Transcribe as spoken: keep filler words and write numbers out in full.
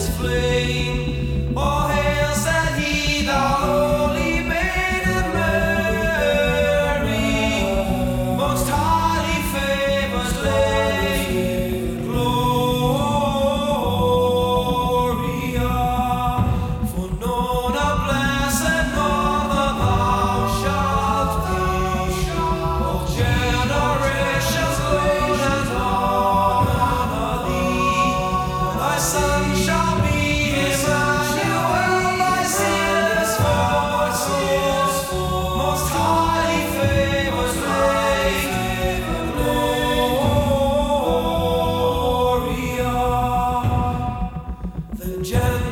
flame. All hail, said he, the holy maiden Mary, most highly favored lady, Gloria. For known a blessed mother thou shalt be, all generations load and honor thee. Thy son shall be Emmanuel, thy sinless forces, most highly favored lady, Gloria. The